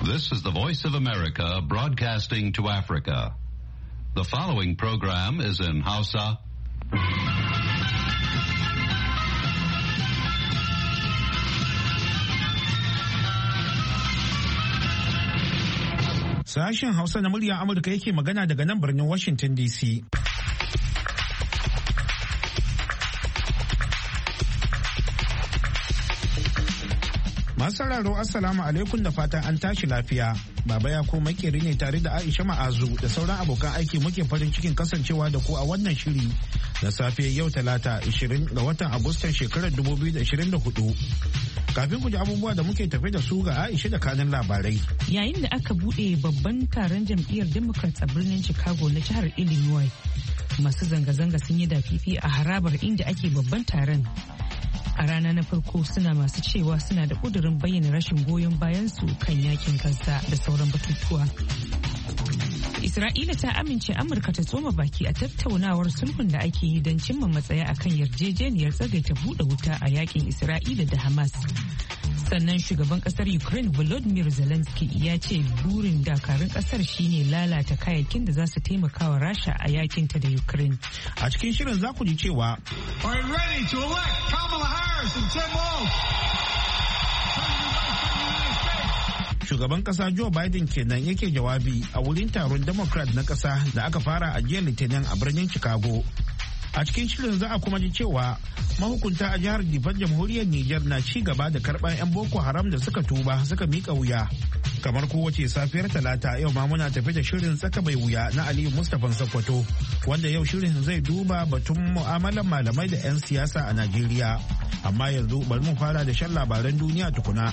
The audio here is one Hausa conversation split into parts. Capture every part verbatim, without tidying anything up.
This is the Voice of America broadcasting to Africa. The following program is in Hausa. Sashen Hausa na muryar Amurka yake magana daga nan birnin Washington D C. Masu sauraro Assalamu alaikum da fatan an tashi lafiya. Baba ya ko makeri ne tare da Aisha Ma'azu da sauran abokan aiki muke farin cikin kasancewa da ku a wannan shiri da safe yau Talata ishirin ga watan Agustan shekarar dubu biyu da ashirin da hudu. Kafin ku ji abubuwa da muke tafe da su ga Aisha da kanin labarai. Yayin da aka bude babban taron jam'iyyar Democrats a birnin Chicago na jihar Illinois, masu zanga-zanga sun yi dafifi a harabar inda ake babban taron. A rana na farko suna masu cewa suna da ƙudurin bayyana rashin goyon bayansu kan yakin Gaza da sauran batutuwa. Isra'ila ta amince Amurka ta tsoma baki a tattaunawar sulhun da ake yi don cimma matsaya akan yarjejeniyar tsagaita buɗe wuta a yakin Isra'ila da Hamas. Sannan shugaban kasar Ukraine Volodymyr Zelensky ya ce burin dakarun kasar shine lalata kayayyakin da za su taimaka wa Rasha a yakin ta da Ukraine. A cikin shirin za ku ji cewa Are you ready to elect Kamala Harris and Tim Walz? Shugaban kasa Joe Biden kenan yake jawabi a wurin taron Democrat na kasa da aka fara a jiya Litinin a birnin Chicago. A cikin shirin za a kuma ji cewa mahukunta a jihar Difan jamhuriyar Nijar na ci gaba da karɓar 'yan Boko Haram da suka tuba suka miƙa wuya. Kamar kowace safiyar Talata yau ma muna tafi da shirin tsaka mai wuya na Aliyu Mustapha Sokoto wanda yau shirin zai duba batun mu'amalar malamai da 'yan siyasa a Najeriya. Amma yanzu bari mu fara da shan labaran duniya tukuna.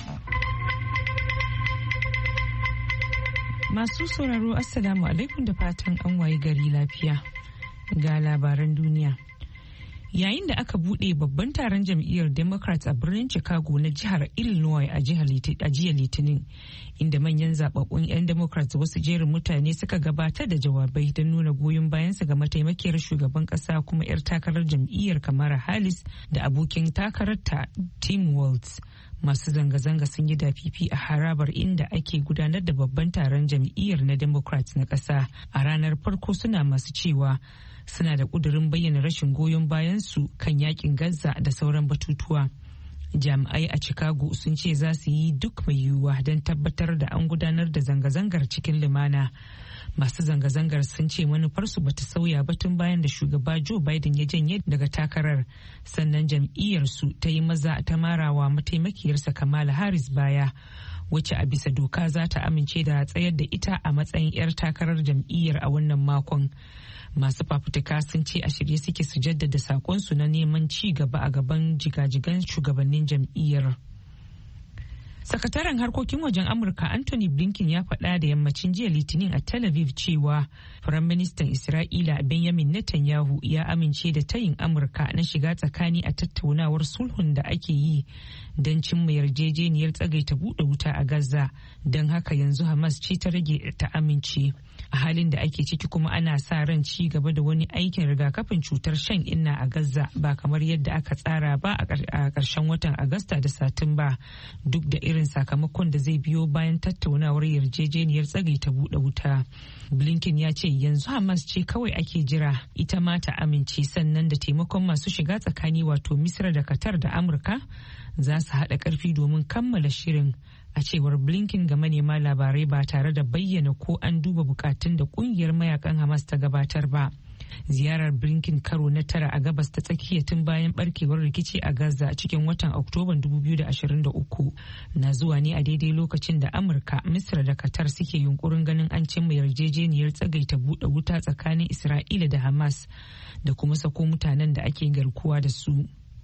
Masu sauraro Assalamu alaikum da fatan an waye gari lafiya. Ga labaran duniya. Yayin da aka bude babban taron jam'iyyar Democrats a birnin Chicago na jihar Illinois a jiya Litinin, inda manyan zababbun 'yan Democrats wasu jerin mutane suka gabatar da jawabai don nuna goyon bayansu ga mataimakiyar shugaban kasa kuma 'yar takarar jam'iyyar Kamala Harris da abokin takararta Tim Walz. Masu zanga-zanga sun yi dafifi a harabar inda ake gudanar da babban taron jam'iyyar na Democrats na kasa a ranar farko, suna masu cewa suna da ƙudurin bayyana rashin goyon bayansu kan yakin Gaza da sauran batutuwa. Jami'ai a Chicago sun ce za su yi duk mai yiwuwa don tabbatar da an gudanar da zanga-zangar cikin lumana. Masu zanga-zangar sun ce manufarsu bata sauya ba tun bayan da shugaba Joe Biden ya janye daga takarar, sannan jam'iyyarsu ta yi maza ta marawa mataimakiyarsa Kamala Harris baya, wacce a bisa doka za ta amince da tsayar da ita a matsayin 'yar takarar jam'iyyar a wannan makon. Masu fafutuka sun ce a shirye suke su jaddada sakonsu na neman ci gaba a gaban jigajigan shugabannin jam'iyyar. Sakataren harkokin wajen Amurka Anthony Blinken ya faɗa da yammacin jiya Litinin a Tel Aviv cewa Firaministan Isra'ila Benjamin Netanyahu ya amince da tayin Amurka na shiga tsakani a tattaunawar sulhun da ake yi don cimma yarjejeniyar tsagaita buɗe wuta a Gaza, don haka yanzu Hamas ce ta rage ta amince. A halin da ake ciki kuma ana sa ran ci gaba da wani aikin rigakafin cutar shan inna a Gaza ba kamar yadda aka tsara ba a ƙarshen watan Agusta da Satumba, duk da irin sakamakon da zai biyo bayan tattaunawar yarjejeniyar tsagaita buɗe wuta. Blinken ya ce yanzu Hamas ce kawai ake jira ita ma ta amince, sannan da taimakon masu shiga tsakani wato Misra da Qatar da Amurka za su haɗa ƙarfi domin kammala shirin, a cewar Blinken ga manema labarai ba tare da bayyana ko an duba bukatun da kungiyar mayakan Hamas ta gabatar ba. Ziyarar Blinken karo na tara a gabas ta tsakiya tun bayan barkewar rikici a Gaza cikin watan Oktoban dubu biyu da ashirin da uku na zuwa ne a daidai lokacin da Amurka, Misra da Qatar suke yunkurin ganin an cimma yarjejeniyar tsagaita buɗe wuta tsakanin Isra'ila da Hamas da kuma sako mutanen da ake garkuwa da su.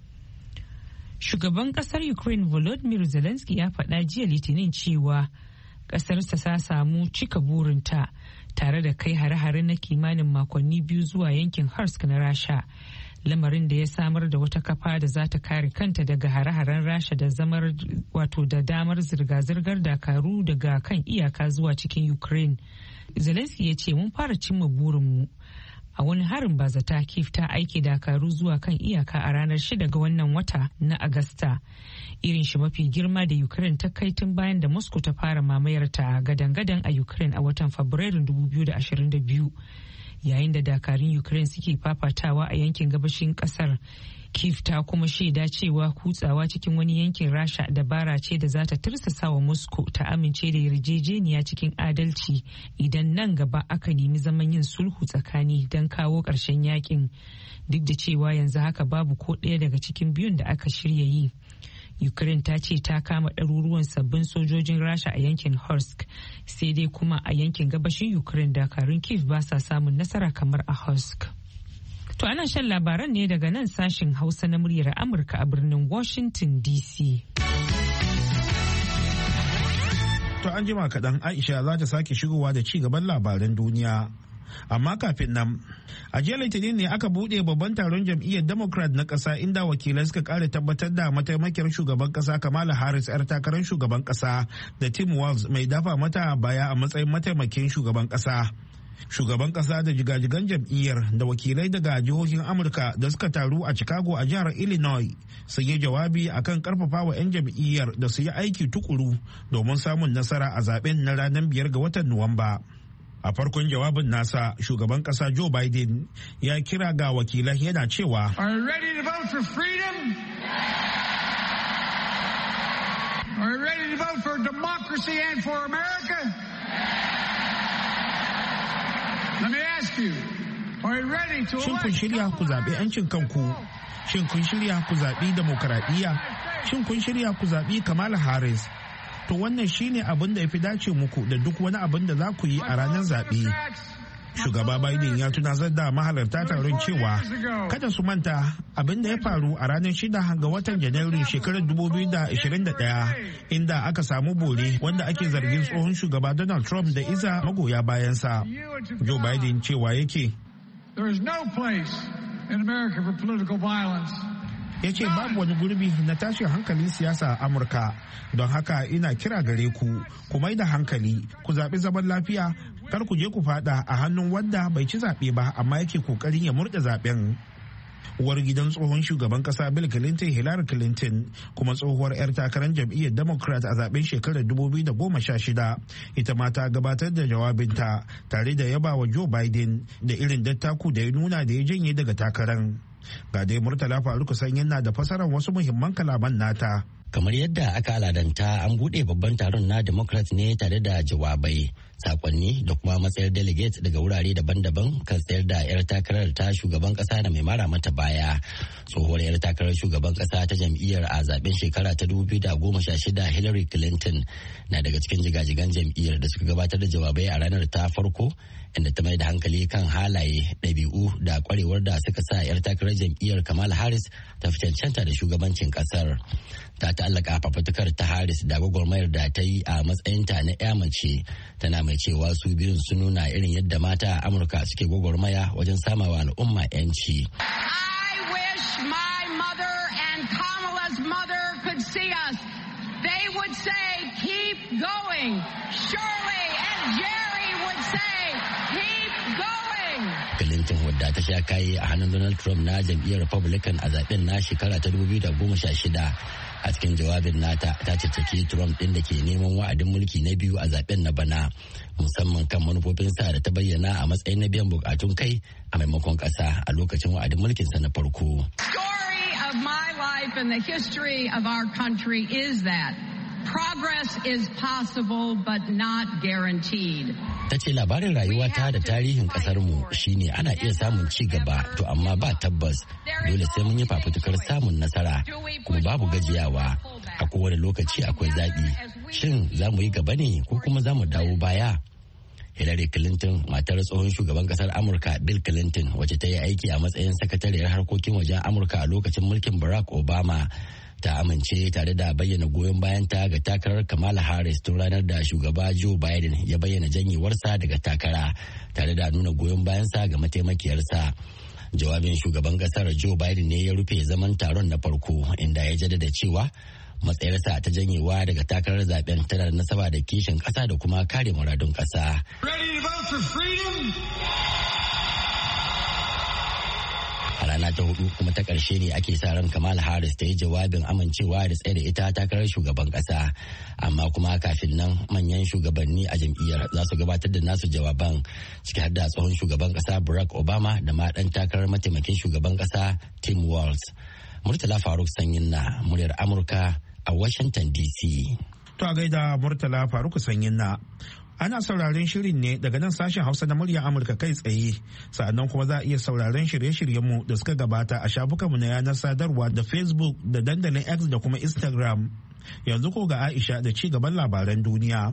Shugaban kasar Ukraine Volodymyr Zelensky ya faɗa jiya Litinin cewa ƙasarsa ta samu cika burinta tare da kai hare-hare na kimanin makonni biyu zuwa yankin Kursk na Rasha, lamarin da ya samar da wata kafa da za ta kare kanta daga hare-haren Rasha da zamar wato da damar zirga-zirgar dakaru daga kan iyaka zuwa cikin Ukraine. Zelensky ya ce mun fara cimma burinmu. A wani harin bazata Kiev ta aike dakaru zuwa kan iyaka a ranar shida ga wannan wata na Agusta. Irin shi mafi girma da Ukraine ta kai tun bayan da Moscow ta fara mamayar ta gadan-gadan a Ukraine a watan Fabrairun dubu biyu da ashirin da biyu. Yayin da dakarun Ukraine suke fafatawa a yankin gabashin kasar. Kiev ta kuma shaida cewa kutsawa cikin wani yankin Rasha dabara ce da za ta tursasa wa Moscow ta amince da yarjejeniya cikin adalci idan nan gaba aka nemi zaman yin sulhu tsakani don kawo ƙarshen yakin. Duk da cewa yanzu haka babu ko ɗaya daga cikin biyun da aka shirya yi. Ukraine ta ce ta kama ɗaruruwan sabbin sojojin Rasha a yankin Kursk, sai dai kuma a yankin gabashin Ukraine dakarun Kiev ba sa samun nasara kamar a Kursk. To ana shan labaran ne daga nan sashen Hausa na muryar Amurka a birnin Washington D C. To an jima kaɗan Aisha za ta sake shigowa da ci gaban labaran duniya. Amma kafin nan, a jiya Litinin ne aka buɗe babban taron jam'iyyar Democrat na ƙasa inda wakilai suka ƙara tabbatar da mataimakiyar shugaban ƙasa Kamala Harris 'yar takarar shugaban ƙasa da Tim Walz mai dafa mata baya a matsayin mataimakin shugaban ƙasa. Shugaban kasa da jigajigan jam'iyyar da wakilai daga jihohin Amurka da suka taru a Chicago a jihar Illinois sun yi jawabi akan karfafa wa 'yan jam'iyyar da su yi aiki tukuru domin samun nasara a zaben na ranar biyar ga watan Nuwamba. A farkon jawabin nasa, shugaban kasa Joe Biden ya kira ga wakilai yana cewa, Are you ready to vote for freedom? Are you ready to vote for democracy and for America? Let me ask you, are you ready to Shin kun shirya ku zaɓi 'yancin kanku? Shin kun shirya ku zaɓi demokaradiyya? Shin kun shirya ku zaɓi Kamala Harris? To wannan shine abin da ya fi dace muku da duk wani abin da za ku yi a ranar zaɓe. Shugaba Biden ya tunasar da mahalarta taron cewa kada su manta abin da ya faru a ranar shida ga watan Janairu shekarar dubu biyu da ashirin da ɗaya inda aka samu bore wanda ake zargin tsohon shugaba Donald Trump da iza magoya bayansa. Joe Biden cewa yake, There is no place in America for political violence. ya ce babu wani gurbi na tashin hankalin siyasa a Amurka, don haka ina kira gare ku ku mai da hankali ku zaɓi zaman lafiya, kar ku je ku fada a hannun wanda bai ci zaɓe ba amma yake kokarin ya murɗe zaɓen. Uwar gidan tsohon shugaban kasa Bill Clinton, Hillary Clinton, kuma tsohuwar 'yar takarar jam'iyyar Democrat a zaben shekarar dubu biyu da goma sha shida, ita ma ta gabatar da jawabinta tare da yaba wa Joe Biden da irin dattaku da ya nuna da ya janye daga takarar. Ga dai Murtala Faruku Sanyin na da fasarar wasu muhimman kalaman nata. Kamar yadda aka aladanta, an buɗe babban taron na Democrat ne tare da jawabai, sakonni da kuma matsayar delegates daga wurare daban-daban kan tsayar da 'yar takarar ta shugaban kasa da mai mara mata baya. Tsohuwar 'yar takarar shugaban kasa ta jam'iyyar a zaben shekara ta dubu biyu da goma sha shida Hillary Clinton na daga cikin jigajigan jam'iyyar da suka gabatar da jawabai a ranar ta farko, inda ta mai da hankali kan halaye, ɗabi'u da kwarewar da suka sa 'yar takarar jam'iyyar Kamala Harris ta fi cancanta da shugabancin kasar. Ta ta'allaka fafutukar ta Harris da gwagwarmayar da ta yi a matsayinta na 'ya mace, tana mai cewa su biyun sun nuna irin yadda mata a Amurka suke gwagwarmaya wajen samawa al'umma 'yanci. I wish my mother and Kamala's mother could see us. They would say, keep going. Shirley and Jerry would say, keep going. Clinton, wadda ta sha kayi a hannun Donald Trump na jam'iyyar Republican a zaben na shekara ta dubu biyu da goma sha shida, a cikin jawabin nata ta caccaki Trump ɗin da ke neman wa'adin mulki na biyu a zaben na bana, musamman kan manufofinsa da ta bayyana a matsayin na biyan bukatun kai a maimakon ƙasa a lokacin wa'adin mulkinsa na farko. Story of my life and the history of our country is that progress is possible but not guaranteed. Ta ce labarin rayuwata da tarihin ƙasarmu shine ana iya samun ci gaba, to amma ba tabbas, dole sai mun yi fafutukar samun nasara kuma babu gajiyawa. A kowane lokaci akwai zaɓi, shin za mu yi gaba ne ko kuma za mu dawo baya? Hillary Clinton, matar tsohon shugaban kasar Amurka Bill Clinton, wacce ta yi aiki a matsayin sakatariyar harkokin wajen Amurka a lokacin mulkin Barack Obama, ta amince tare da bayyana goyon bayanta ga takarar Kamala Harris tun ranar da shugaba Joe Biden ya bayyana janyewarsa daga takara, tare da nuna goyon bayansa ga mataimakiyarsa. Jawabin shugaban kasar Joe Biden ne ya rufe zaman taron na farko, inda ya jaddada cewa matsayarsa ta janyewa daga takarar zaben tana da nasaba da kishin kasa da kuma kare muradun kasa. Ready to vote for freedom? A rana ta hudu kuma ta ƙarshe ne ake sa ran Kamala Harris ta yi jawabin amincewa da tsaye da ita takarar shugaban ƙasa. Amma kuma kafin nan manyan shugabanni a jam'iyyar za su gabatar da nasu jawaban, ciki har da tsohon shugaban ƙasa Barack Obama da ma ɗan takarar mataimakin shugaban ƙasa Tim Walz. Murtala Faruk Sanyin na muryar Amurka a Washington D C. To a gaida Murtala Faruk Sanyin na. Ana sauraren shirin ne daga nan sashen Hausa na muryar Amurka kai tsaye, sa'annan kuma za a iya sauraren shirye-shiryenmu da suka gabata a shafukanmu na yanar sadarwa da Facebook da dandalin X da kuma Instagram. Yanzu ko ga Aisha da ci gaban labaran duniya.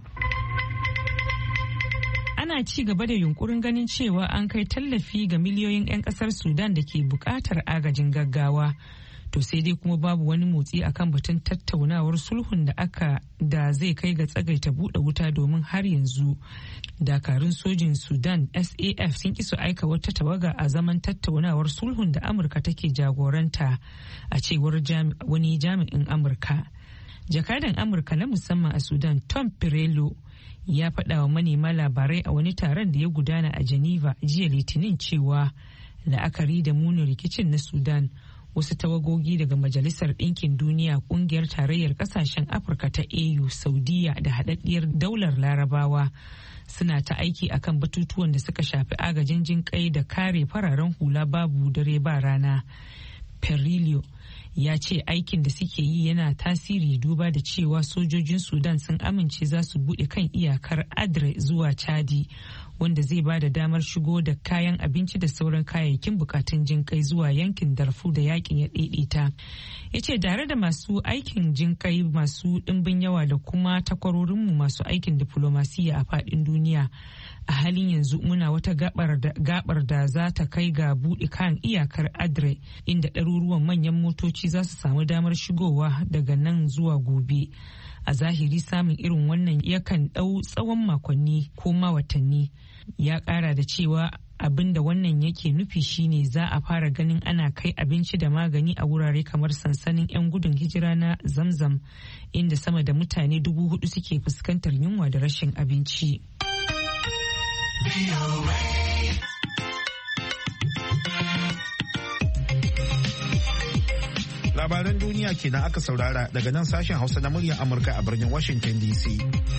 Ana ci gaba da yunkurin ganin cewa an kai tallafi ga miliyoyin 'yan kasar Sudan da ke bukatar agajin gaggawa. To sai dai kuma babu wani motsi akan batun tattaunawar sulhun da aka da zai kai ga tsagaita buɗe wuta, domin har yanzu dakarun sojin Sudan S A F sun ki su aika wata tawaga a zaman tattaunawar sulhun da Amurka take jagoranta, a cewar wani jami'in Amurka. Jakadan Amurka na musamman a Sudan Tom Perello ya faɗa wa manema labarai a wani taron da ya gudana a Geneva jiya Litinin cewa la'akari da munin rikicin na Sudan, wasu tawagogi daga Majalisar Ɗinkin Duniya, Ƙungiyar Tarayyar Ƙasashen Afirka ta A U, Saudiya da Haɗaɗɗiyar Daular Larabawa suna ta aiki akan batutuwan da suka shafi agajin jinƙai da kare fararen hula babu dare ba rana. Perillo ya ce aikin da suke yi yana tasiri duba da cewa sojojin Sudan sun amince za su buɗe kan iyakar Adre zuwa Chadi, wanda zai ba da damar shigo da kayan abinci da sauran kayayyakin bukatun jinkai zuwa yankin Darfur da yakin ya daidaita. Ya ce tare da masu aikin jinkai masu ɗimbin yawa da kuma takwarorinmu masu aikin diflomasiyya a faɗin duniya, a halin yanzu muna wata gabar da za ta kai ga buɗe kan iyakar Adre, inda ɗaruruwan manyan motoci za su samu damar shigowa daga nan zuwa gobe. A zahiri samun irin wannan yakan ɗau tsawon makonni ko ma watanni. Ya ƙara da cewa abin da wannan yake nufi shine za a fara ganin ana kai abinci da magani a wurare kamar sansanin 'yan gudun hijira na Zamzam, inda sama da mutane dubu hudu suke fuskantar yunwa da rashin abinci. Labaran duniya kenan aka saurara daga nan sashen Hausa na muryar Amurka a birnin Washington D C.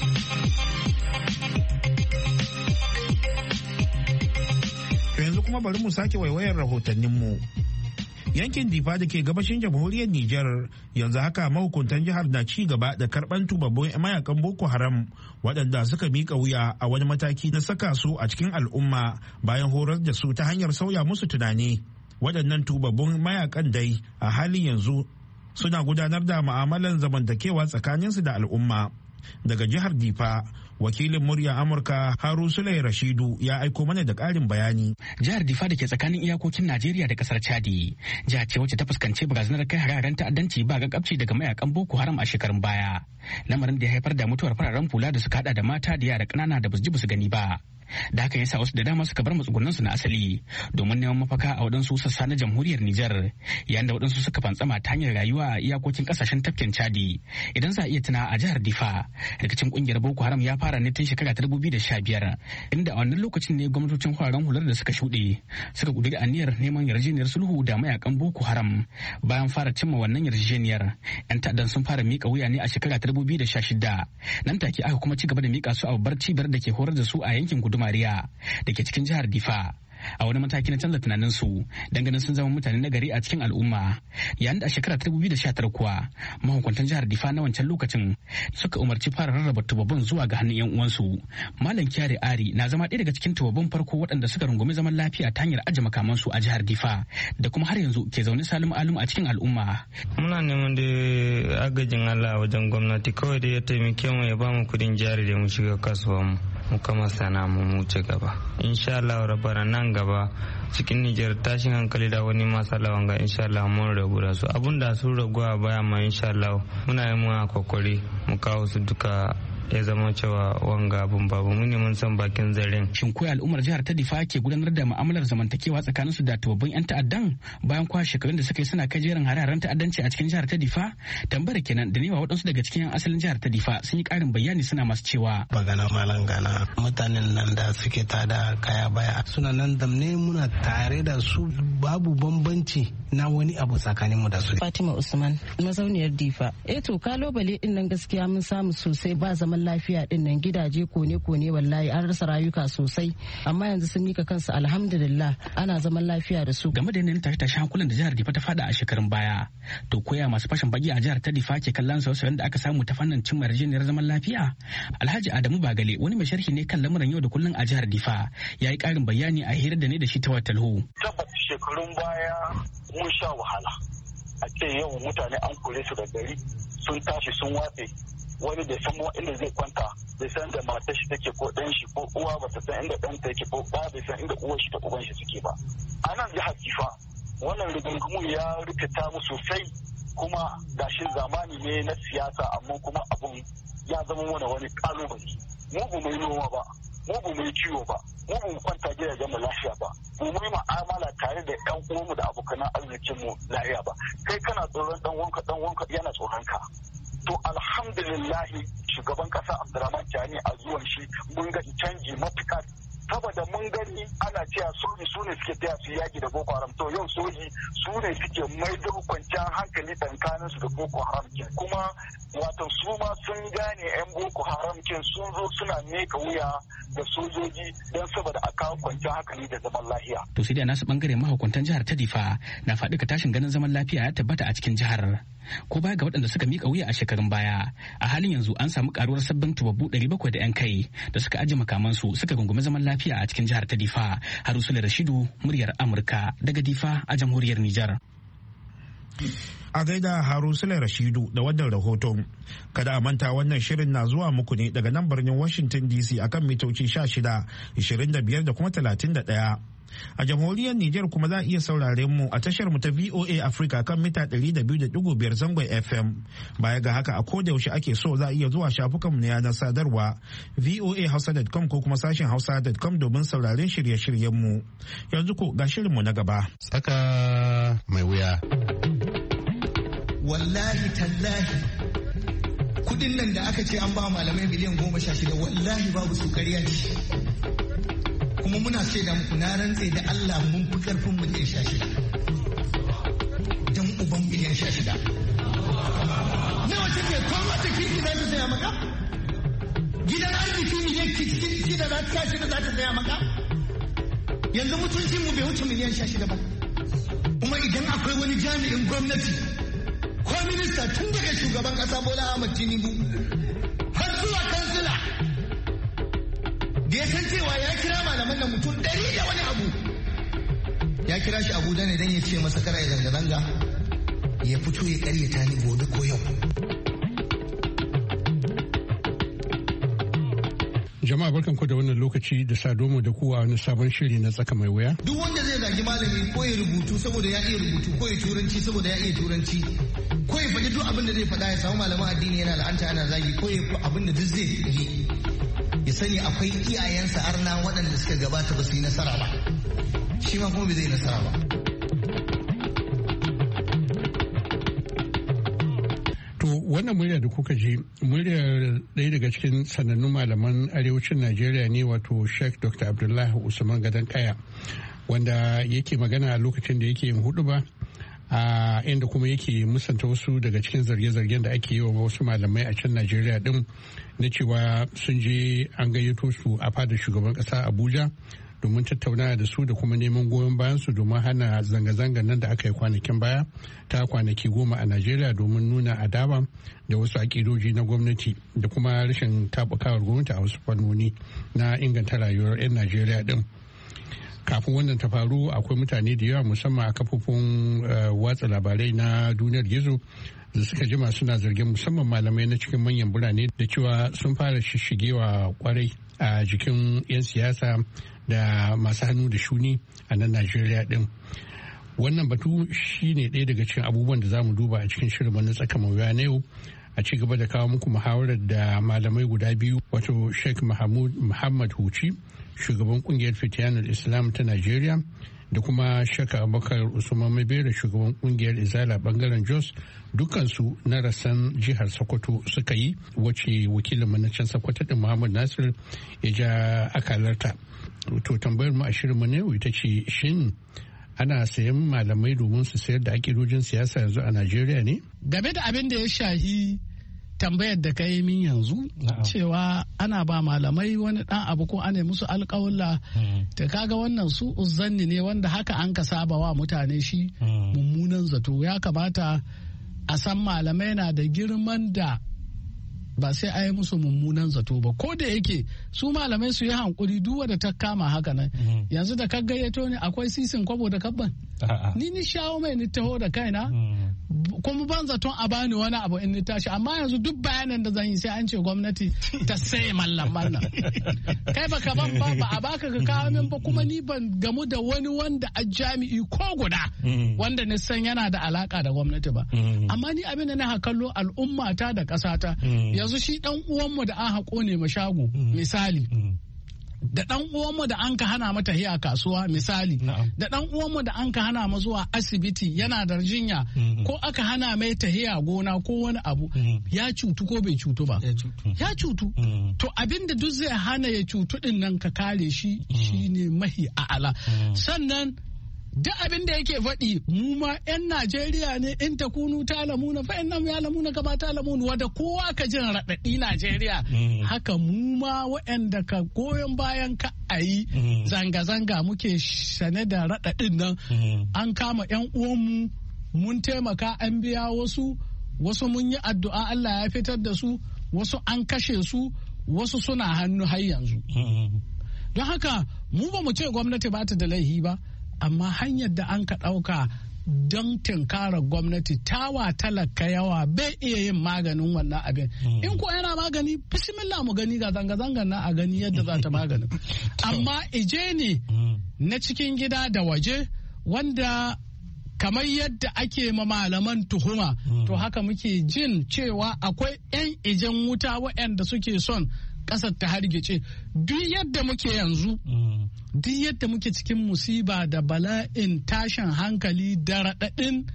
To yanzu kuma bari mu sake waiwayar rahotanninmu. Yankin Difa da ke gabashin jamhuriyar Nijar yanzu haka mahukuntan jihar na ci gaba da karban tubabbun mayakan Boko Haram waɗanda suka miƙa wuya a wani mataki na saka su a cikin al'umma bayan horar da su ta hanyar sauya musu tunani. Waɗannan tubabbun mayakan dai a halin yanzu suna gudanar da ma'amalan zamantakewa tsakaninsu da al'umma. Daga jihar Difa, wakilin murya Amurka Haru Sulai Rashidu ya aiko mana da ƙarin bayani. Jihar Difa da ke tsakanin iyakokin Najeriya da kasar Chadi, jiha ce wacce ta fuskanci barazanar kai hare-haren ta'addanci ba gaggabci daga mayakan Boko Haram a shekarun baya. Lamarin da ya haifar da mutuwar fararen hula da suka hada da mata da yara ƙanana da basu ji basu gani ba. Da haka yasa wasu da dama suka bar matsugunansu na asali domin neman mafaka a waɗansu sassa na jamhuriyar Nijar, yayin da waɗansu suka fantsama ta hanyar rayuwa a iyakokin ƙasashen tafkin Chadi. Idan za a iya tuna a jihar Difa, rikicin ƙungiyar Boko Haram ya fara ne tun shekara ta dubu biyu da sha biyar, inda a wannan lokacin ne gwamnatocin fararen hular da suka shuɗe suka ƙudiri aniyar neman yarjejeniyar sulhu da mayakan Boko Haram. Bayan fara cimma wannan yarjejeniyar, 'yan ta'addan sun fara miƙa wuya ne a shekara ta dubu biyu da sha shida. Nan take aka kuma ci gaba da miƙa su a babbar cibiyar da ke horar da su a yankin Guduma Mariya da ke cikin jihar Difa, a wani mataki na canza tunaninsu ganin sun zama mutane na gari a cikin al'umma. Yayin da a shekara ta dubu biyu da sha tara kuwa mahukuntan jihar Difa na wancan lokacin suka umarci fara rarraba tubabban zuwa ga hannun 'yan uwansu. Malam Kyare Ari na zama ɗaya daga cikin tubabban farko waɗanda suka rungumi zaman lafiya ta hanyar aje makamansu a jihar Difa da kuma har yanzu ke zaune salim alum a cikin al'umma. Muna neman da agajin Allah wajen gwamnati kawai da ya taimake mu ya bamu kudin jari da mu shiga kasuwa mu mu kama sana mu mu ci gaba. Insha Allah rabbana nan gaba cikin Nijar tashin hankali da wani matsala wanga insha Allah mun ragu da su abun da sun ragu a baya ma insha Allah muna yi muna kokari mu kawo su duka ya zama cewa wanga abun babu mu ne mun san bakin zaren. Shin koyi al'ummar jihar ta Difa ke gudanar da mu'amalar zamantakewa tsakaninsu da tubabbin 'yan ta'addan bayan kwa shekarun da suka yi suna kai jerin hare-haren ta'addanci a cikin jihar ta Difa? Tambayar kenan da newa waɗansu daga cikin 'yan asalin jihar ta Difa sun yi ƙarin bayani suna masu cewa. Bagana malam gana mutanen nan da suke tada kaya baya suna nan da ne muna tare da su babu bambanci na wani abu tsakanin mu da su. Fatima Usman mazauniyar Difa. Eh to kalobale din nan gaskiya mun samu sosai ba zaman lafiya din nan gidaje kone-kone wallahi an rasa rayuka sosai amma yanzu sun mika kansu alhamdulillah ana zaman lafiya da su. Game da yanayin tashe-tashen hankulan da jihar Difa ta fada a shekarun baya to koya masu fashin baki a jihar ta Difa ke kallon sauye-sauyen da aka samu ta fannin cimma yarjejeniyar zaman lafiya. Alhaji Adamu Bagale wani mai sharhi ne kan lamuran yau da kullun a jihar Difa ya yi karin bayani a hirar da ne da shi ta watalho. Tabbas shekarun baya mun sha wahala a ce yau mutane an kore su da gari sun tashi sun watse wani bai san inda zai kwanta bai san da matar shi take ko ɗan shi ko uwa ba ta san inda ɗan ta yake ko ba bai san inda uwar shi da uban shi suke ba. A nan jihar Difa wannan rigingimu ya rikita mu sosai kuma gashin zamani ne na siyasa amma kuma abun ya zama mana wani kalubale. Mu ba mu yi noma ba, mu ba mu yi kiwo ba, mu ba mu kwanta gidajen mu lafiya ba, mu mu yi ma'amala tare da ƴan uwanmu da abokanan arzikin mu lafiya ba. Kai kana tsoron ɗan wanka ɗan wanka yana tsoron ka. To alhamdulillahi shugaban kasa Abdurrahman Tani a zuwan shi mun ga canji matuƙa saboda mun gani ana cewa soji su ne suke taya su yaki da Boko Haram to yau soji su ne suke maido kwanciyar hankali tsakanin su da Boko Haram kin kuma wato su ma sun gane yan Boko Haram kin sun zo suna meka wuya da sojoji don saboda a kawo kwanciyar hankali da zaman lafiya. To sai da nasu bangare mahukuntan jihar ta Difa na faɗi ka tashin ganin zaman lafiya ya tabbata a cikin jihar. Ko baya ga waɗanda suka miƙa wuya a shekarun baya a halin yanzu an samu karuwar sabbin tubabbu ɗari bakwai da 'yan kai da suka ajiye makamansu suka gungumi zaman lafiya a cikin jihar ta Difa. Harusula Rashidu muryar Amurka daga Difa a jamhuriyar Nijar. A gaida Harusula Rashidu da wannan rahoton. Kada a manta wannan shirin na zuwa muku ne daga nan birnin Washington D C akan mitoci sha shida, ishirin da biyar da kuma talatin da ɗaya. A jamhuriyar Nijar kuma za a iya sauraren mu a tashar mu ta V O A Africa kan mita ɗari da biyu da ɗigo biyar zangon F M. Baya ga haka a koda yaushe ake so za a iya zuwa shafukanmu na yanar sadarwa V O A hausa dot com ko kuma sashen hausa dot com domin sauraren shirye-shiryen mu. Yanzu ko ga shirin mu na gaba. Tsaka mai wuya. Wallahi tallahi kudin nan da aka ce an ba malamai miliyan goma sha shida wallahi babu su ƙarya ce. Kuma muna shaida muku na rantse da Allah mun fi karfin miliyan sha shida. Dan uban miliyan sha shida. Nawa take kowa ta kirki za ta saya maka? Gidan arziki miliyan shida za ta shida za ta saya maka? Yanzu mutuncin mu bai wuce miliyan sha shida ba. Kuma idan akwai wani jami'in gwamnati ko minista tun daga shugaban kasa Bola Ahmed Tinubu har zuwa kansila da ya san cewa ya kira malaman da mutum ɗari da wani abu ya kira shi Abuja ne don ya ce masa kara ya zanga-zanga ya fito ya karyata ni gobe ko yau. Jama'a barkanku da wannan lokaci da sadomu da kuwa wani sabon shiri na tsaka mai wuya. Duk wanda zai zagi malami ko ya rubutu saboda ya iya rubutu ko ya turanci saboda ya iya turanci ko ya faɗi duk abin da zai faɗa ya samu malaman addini yana la'anta ana zagi ko ya abin da duk zai yi ya sani akwai iyayensa arna waɗanda suka gabata ba su yi nasara ba shi ma kuma bai zai nasara ba. To wannan murya da kuka ji muryar ɗaya daga cikin sanannun malaman arewacin Najeriya ne wato Sheikh Doctor Abdullahi Usman Gadon Kaya wanda yake magana a lokacin da yake yin huɗuba a inda kuma yake musanta wasu daga cikin zarge-zargen da ake yi wa wasu malamai a can Najeriya din na cewa sun je an gayyato su a fadar shugaban ƙasa Abuja domin tattauna da su da kuma neman goyon bayan su domin hana zanga-zangar nan da aka yi kwanakin baya ta kwanaki goma a Najeriya domin nuna adawa da wasu akidoji na gwamnati da kuma rashin tabakawar gwamnati a wasu fannoni na inganta rayuwar 'yan Najeriya din. Kafin wannan ta faru akwai mutane da yawa musamman a kafofin watsa labarai na duniyar gizo da suka jima suna zargin musamman malamai na cikin manyan birane da cewa sun fara shishigewa kwarai a jikin 'yan siyasa da masu hannu da shuni a nan Najeriya din. Wannan batu shi ne ɗaya daga cikin abubuwan da za mu duba a cikin shirin na tsaka mawuya na yau a ci gaba da kawo muku muhawarar da malamai guda biyu wato Sheikh Mahmud Muhammad Huci shugaban kungiyar Fitiyanul Islam ta Najeriya da kuma Sheikh Abubakar Usman Mabera shugaban kungiyar Izala bangaren Jos dukansu na rassan jihar Sokoto suka yi wacce wakilin manacin Sokoto din Muhammad Nasir ya ja akalarta. To tambayar mu a shirin mu ne ita ce shin ana sayan malamai domin su sayar da akidojin siyasa yanzu a Najeriya ne? Game da abin da ya shahi tambayar da ka yi min yanzu cewa ana ba malamai wani dan abu ko ana musu alƙawalla ta kaga wannan su uzzanni ne wanda haka an ka saba wa mutane shi mummunan zato. Ya kamata a san malamai na da girman da ba sai a yi musu mummunan zato ba, ko da yake su malamai su yi hankuri duk wadda ta kama haka nan. Yanzu da ka gayyato ni akwai sisin kwabo da kabban ni ni shawo mai ni taho da kaina kuma ban zaton a bani wani abu in ni tashi, amma yanzu duk bayanan da zan yi sai an ce gwamnati ta sai mallaman nan kai baka ban ba ba a baka ka kawo min ba, kuma ni ban gamu da wani wanda a jami'i ko guda wanda ni san yana da alaka da gwamnati ba. Amma ni abin da na kallo al'umma ta da ƙasata yanzu shi dan uwanmu da an haƙo ne ma shago misali, da dan uwanmu da an ka hana mata hiya kasuwa misali, da dan uwanmu da an ka hana mu zuwa asibiti yana da jinya ko aka hana mai tahiya gona ko wani abu, ya cutu ko bai cutu ba? Ya cutu. To abinda duk zai hana ya cutu din nan ka kare shi shine mahi a'ala. Sannan duk abin da yake faɗi mu ma 'yan Najeriya ne, in ta kunu ta lamuna fa in nan ya lamuna gaba ta lamuna, wadda kowa ka jin raɗaɗi Najeriya haka mu ma waɗanda ka goyon bayan ka a yi zanga-zanga muke sane da raɗaɗin nan. An kama 'yan uwanmu mun taimaka an biya wasu, wasu mun yi addu'a Allah ya fitar da su, wasu an kashe su, wasu suna hannu har yanzu. Don haka mu ba mu ce gwamnati ba ta da laihi ba, amma hanyar da an ka ɗauka don tinkara gwamnati tawa talaka yawa bai iya yin maganin wannan abin. In ko yana magani bismillah mu gani ga zanga-zangar na a gani yadda za ta magani. Amma ije ne na cikin gida da waje wanda kamar yadda ake ma malaman tuhuma to haka muke jin cewa akwai 'yan ijen wuta waɗanda suke son ƙasar ta hargice. Duk yadda muke yanzu duk yadda muke cikin musiba da bala'in tashin hankali da raɗaɗin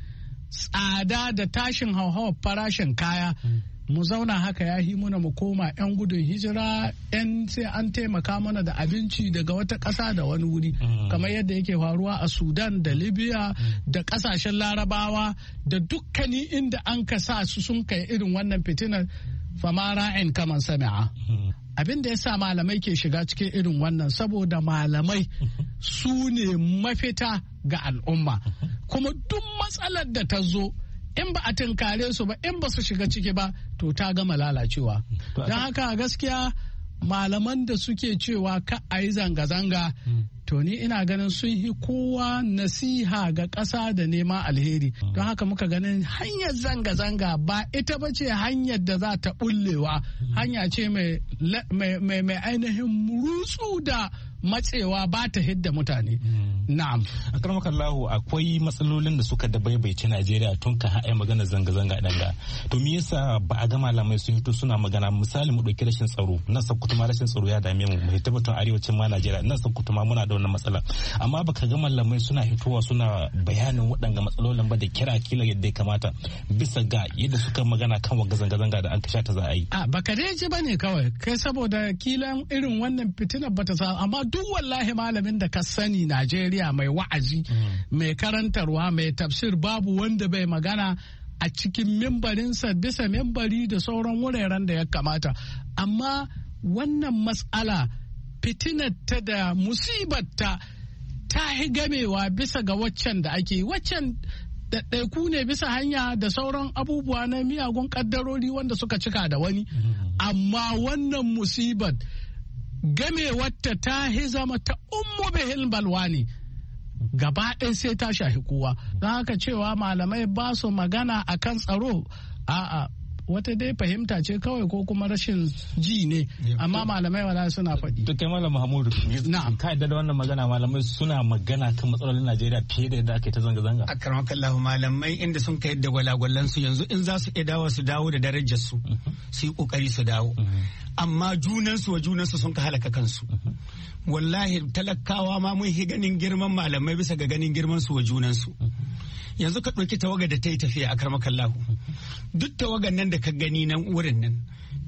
tsada da tashin hauhawar farashin kaya, mu zauna haka ya yi muna mu koma 'yan gudun hijira, 'yan sai an taimaka mana da abinci daga wata ƙasa da wani wuri kamar yadda yake faruwa a Sudan da Libya da ƙasashen Larabawa da dukkani inda an ka sa su sun kai irin wannan fitinar famara in kaman sami'a. Abin da ya sa malamai ke shiga cikin irin wannan saboda malamai su ne mafita ga al'umma, kuma duk matsalar da ta zo in ba a tunkare su ba, in ba su shiga ciki ba, to ta gama lalacewa. Don haka gaskiya malaman da suke cewa ka a yi zanga-zanga to ni ina ganin sun yi kowa nasiha ga ƙasa da nema alheri. Don haka muka ganin hanyar zanga-zanga ba ita ba ce hanyar da za ta bullewa, hanya ce mai ainihin rutsu da matsewa ba ta hidda mutane. Na'am. Akramakallahu akwai matsalolin da suka dabaibaici Najeriya tun kan haɗa magana zanga-zanga ɗan ga. To me yasa ba a ga malamai sun hito suna magana, misali mu ɗauki rashin tsaro, nan Sokoto ma rashin tsaro ya dame mu, mu hita batun arewacin ma Najeriya, nan Sokoto ma muna da wannan matsala. Amma baka ga malamai suna hitowa suna bayanin waɗanga matsalolin ba da kira kila yadda ya kamata bisa ga yadda suka magana kan wagga zanga-zanga da an kasha ta za a yi. A baka dai ji bane kawai kai saboda kilan irin wannan fitinar bata sa, amma duk wallahi malamin da ka sani Najeriya mai wa'azi mai karantarwa mai tafsir babu wanda bai magana a cikin mimbarinsa bisa mimbari da sauran wuraren da ya kamata. Amma wannan matsala fitinar ta da musibar ta ta gamewa bisa ga waccan da ake yi, waccan ɗaiɗaiku ne bisa hanya da sauran abubuwa na miyagun ƙaddarori wanda suka cika da wani, amma wannan musibar game wata ta zama ta ummu bihil balwa ne gaba ɗaya sai ta shahi kowa. Don haka cewa malamai ba su magana akan tsaro, a'a wata dai fahimta ce kawai ko kuma rashin ji ne amma malamai wala suna faɗi. To kai malam Mahmudu na'am ka yadda da wannan magana malamai suna magana kan matsalolin Najeriya fiye da yadda ake ta zanga-zanga. Akramakallahu malamai inda sun kai da gwalagwalan su yanzu in za su iya dawo su dawo da darajar su su yi kokari su dawo amma junan su wa junan su sun ka halaka kansu. Wallahi talakawa ma mun hi ganin girman malamai bisa ga ganin girman su wa junan su. Yanzu ka ɗauki tawaga da ta yi tafiya a karmakallahu duk tawagan nan da ka gani nan wurin nan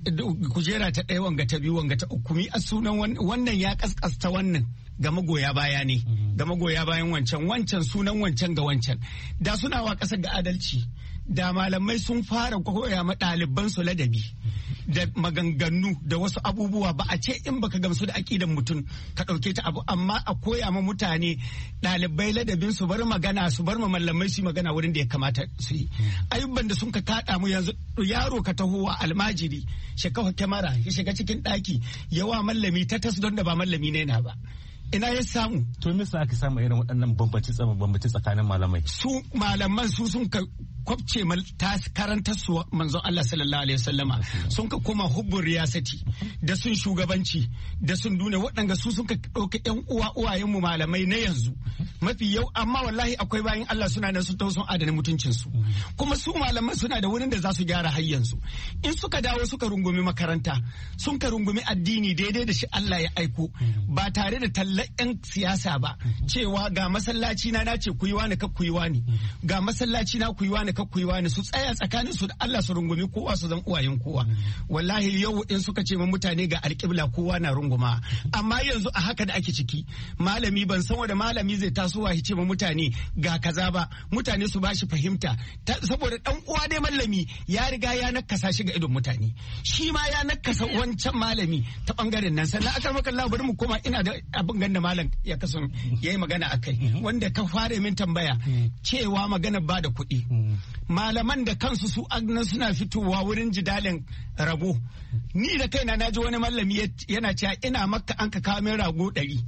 kujera ta ɗaya wanga ta biyu wanga ta uku mi a sunan wannan ya kaskasta wannan ga magoya baya ne ga magoya bayan wancan wancan sunan wancan ga wancan da suna wa ƙasar ga adalci da malamai sun fara koya ma ɗaliban su ladabi da maganganu da wasu abubuwa ba a ce in baka gamsu da aƙidan mutum ka ɗauke ta abu amma a koya ma mutane ɗalibai ladabin su bar magana su bar ma malamai su magana wurin da ya kamata su yi ayyuban da sun ka kaɗa mu yanzu yaro ka taho wa almajiri shi kafa kyamara ya shiga cikin ɗaki yawa mallami ta tas don da ba mallami ne na ba ina ya samu. To me yasa aka samu irin waɗannan bambanci bambanci tsakanin malamai? Su malaman su sun ka kwabce ta karantar su manzon Allah sallallahu alaihi wasallama sun ka koma hubbun riyasati da sun shugabanci da sun dune waɗanda su sun ka ɗauka ƴan uwa uwayenmu malamai na yanzu mafi yau amma wallahi akwai bayan Allah suna nan su tau sun adana mutuncin su kuma su malaman suna da wurin da za su gyara har yanzu in suka dawo suka rungumi makaranta sun ka rungumi addini daidai da shi Allah ya aiko ba tare da tallan ƴan siyasa ba cewa ga masallaci na nace ku yi wani ka ku yi wani ga masallaci na ku yi wani ka ku yi wani su tsaya tsakanin su da Allah su rungumi kowa su zan uwayen kowa wallahi yau in suka ce ma mutane ga alƙibla kowa na runguma amma yanzu a haka da ake ciki malami ban san wanda malami zai tasowa ya ce ma mutane ga kaza ba mutane su bashi fahimta saboda dan uwa dai malami ya riga ya nakasa shi ga idon mutane shi ma ya nakasa wancan malami ta bangaren nan sannan aka maka Allah bari mu koma ina da abin da malam ya kasan yayi magana akai wanda ka fara min tambaya cewa magana ba da kuɗi malaman da kansu su agnan suna fitowa wurin jidalin rabo ni da kaina naji wani malami yana cewa ina makka an ka kawo min rago ɗari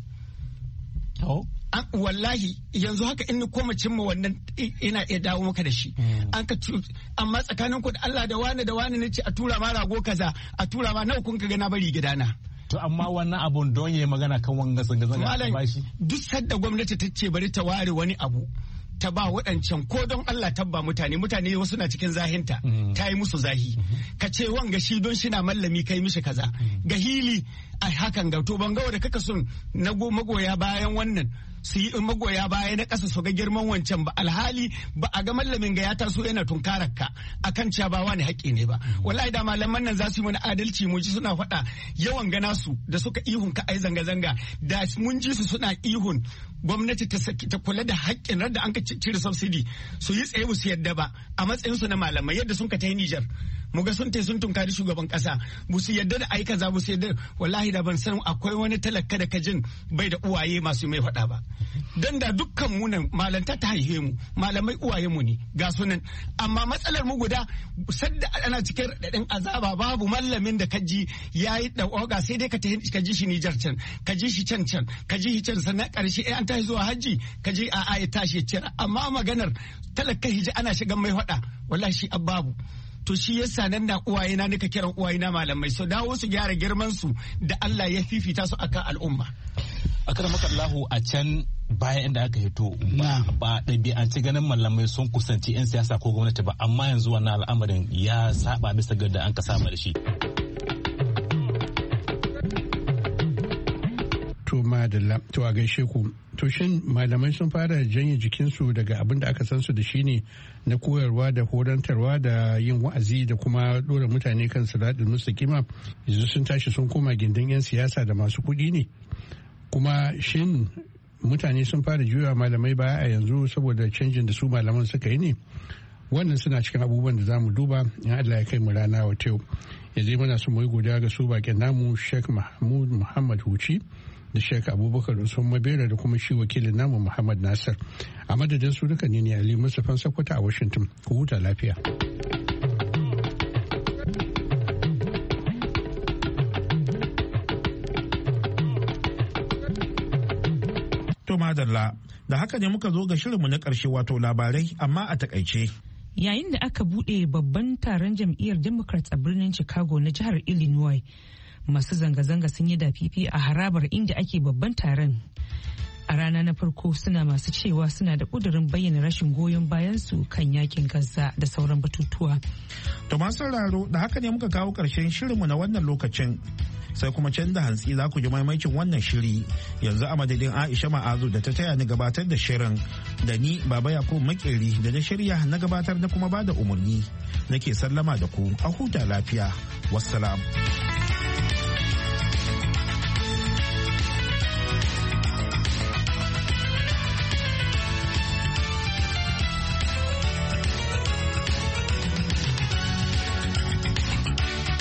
wallahi yanzu haka in ni koma cimma wannan ina iya dawo maka da shi an ka amma tsakanin ku da Allah da wani da wani ne ce a tura ma rago kaza a tura ma nawa kun ka ga na bari gidana. To amma wannan abun don yayi magana kan wanga zanga-zanga a bashi. Duk sadda gwamnati ta ce bari ta ware wani abu ta ba waɗancan ko don Allah tabba mutane mutane wasu na cikin zahinta ta yi musu zahi ka ce wanga shi don shi na mallami kai mishi kaza ga hili a hakan ga to ban ga wanda kaka son na magoya bayan wannan su yi magoya baya na ƙasa su ga girman wancan ba alhali ba a ga mallamin ga ya taso yana tunkarar ka akan cewa ba wani haƙƙi ne ba wallahi da malaman nan za su yi mana adalci mu ji suna faɗa yawan gana su da suka ihun ka ai zanga-zanga da mun ji su suna ihun gwamnati ta ta kula da haƙƙin da an ka cire subsidy su yi tsaye su yadda ba a matsayin su na malamai yadda sun ka ta yi Niger mu ga sun tai sun tunkari shugaban kasa bu su yadda da ai kaza bu su yadda wallahi da ban san akwai wani talaka da kajin bai da uwaye masu mai faɗa ba dan da dukkan mu nan malanta ta haife mu malamai uwaye mu ne ga sunan amma matsalar mu guda sadda ana cikin radadin azaba babu mallamin da kaji yayi da oga sai dai ka ka ji shi Niger can ka ji shi can can ka ji shi can sannan karshe eh an tashi zuwa haji ka ji a a ya tashi ya cira amma maganar talaka hiji ana shigan mai faɗa wallahi shi ababu to shi yasa nan da uwayena nika kiran uwayena malamai su dawo su gyara girman su da Allah ya fifita su akan al'umma. Akramaka Allahu a can bayan inda aka hito ba ɗabi'anci ganin malamai sun kusanci 'yan siyasa ko gwamnati ba amma yanzu wannan al'amarin ya saba bisa ga da an ka saba da shi. To madalla to a gaishe ku to shin malamai sun fara janye jikinsu daga abin da aka san su da shi ne na koyarwa da horantarwa da yin wa'azi da kuma dora mutane kan siratul mustaqima yanzu sun tashi sun koma gindin 'yan siyasa da masu kuɗi ne kuma shin mutane sun fara juya malamai baya a yanzu saboda canjin da su malaman suka yi ne wannan suna cikin abubuwan da za mu duba in Allah ya kai mu rana wa yau yanzu muna so mu yi godiya ga su bakin namu Sheikh Mahmud Muhammad Huci da Sheikh Abubakar Usman Mabera da kuma shi wakilin namu Muhammad Nasir a madadin su duka ne ne Ali Mustapha Sakwata a Washington ku huta lafiya. To madalla da haka ne muka zo ga shirinmu na ƙarshe wato labarai amma a takaice. yayin da aka buɗe babban taron jam'iyyar Democrats a birnin Chicago na jihar Illinois, masu zanga-zanga sun yi dafifi a harabar inda ake babban taron. A rana na farko suna masu cewa suna da ƙudurin bayyana rashin goyon bayansu kan yakin Gaza da sauran batutuwa. To masu sauraro, da haka ne muka kawo ƙarshen shirinmu na wannan lokacin. Sai kuma can da hantsi za ku ji maimakin wannan shiri. Yanzu a madadin Aisha Ma'azu da ta taya ni gabatar da shirin, da ni Baba Yakubu Makeri da na shirya na gabatar da kuma bada umarni. Nake sallama da ku, a huta lafiya. Wassalam.